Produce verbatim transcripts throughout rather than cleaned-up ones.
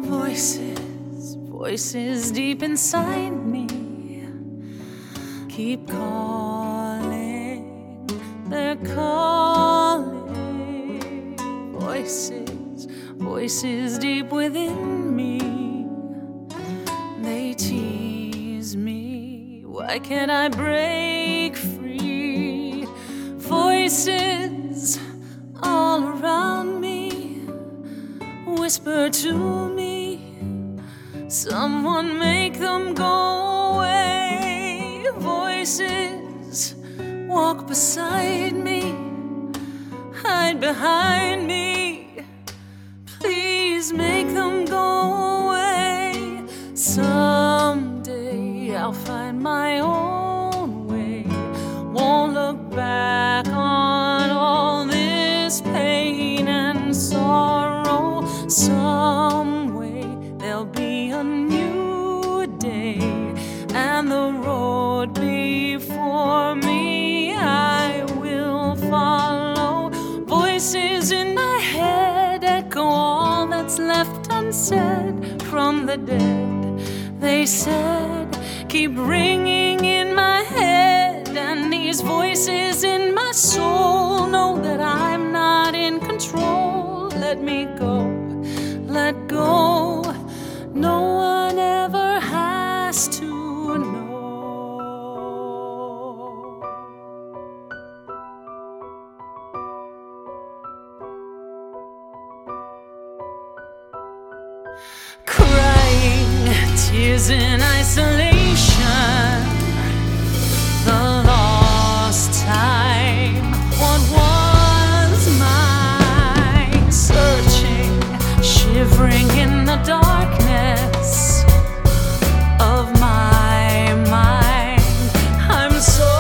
Voices, voices deep inside me keep calling, they're calling. Voices, voices deep within me, they tease me. Why can't I break free? Voices all around me whisper to me, someone make them go away. Voices walk beside me, hide behind me. Please make them go away. Someday I'll find my own way. Won't look back on all this pain and sorrow. Some way there'll be a new day, and the road before me I will follow. Voices in my head echo all that's left unsaid from the dead. They said, keep ringing in my head, and these voices in my soul know that I'm not in control. Let me go, let go. No one ever has to know. Crying tears in isolation, the lost time, what was mine? Searching, shivering in the darkness of my mind. I'm so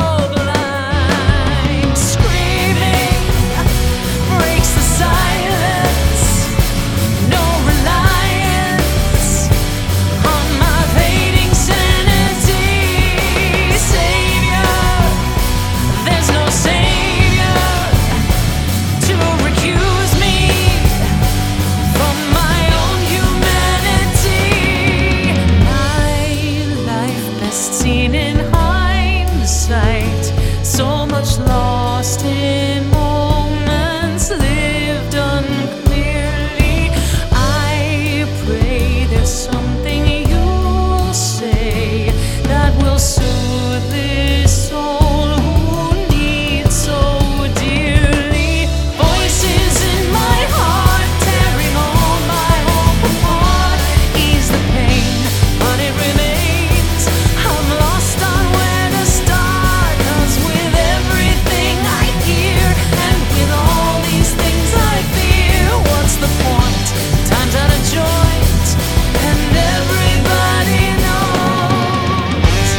blind. Screaming breaks the silence. No reliance on my fading sanity. Savior, there's no savior to recuse me from my own humanity. My life best seen in hindsight, so much lost in moments lived unclearly. I pray there's something you'll say that will soothe this soul who needs so dearly. Voices in my heart tearing all my hope apart. Ease the pain, but it remains. I'm lost on where to start, 'cause with everything I hear and with all these things I fear, what's the point? Time's out of joint, and everybody knows.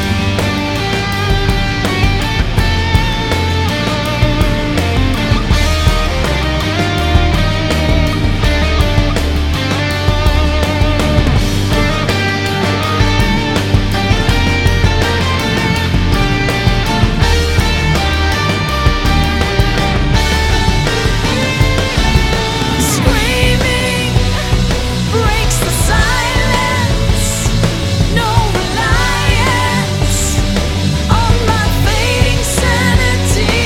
Screaming breaks the silence. No reliance on my fading sanity.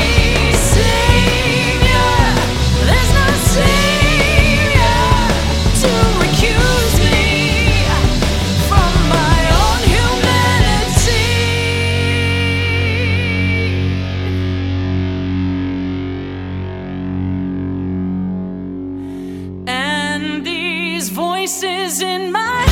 Savior, there's no savior to recuse me from my own humanity. And these voices in my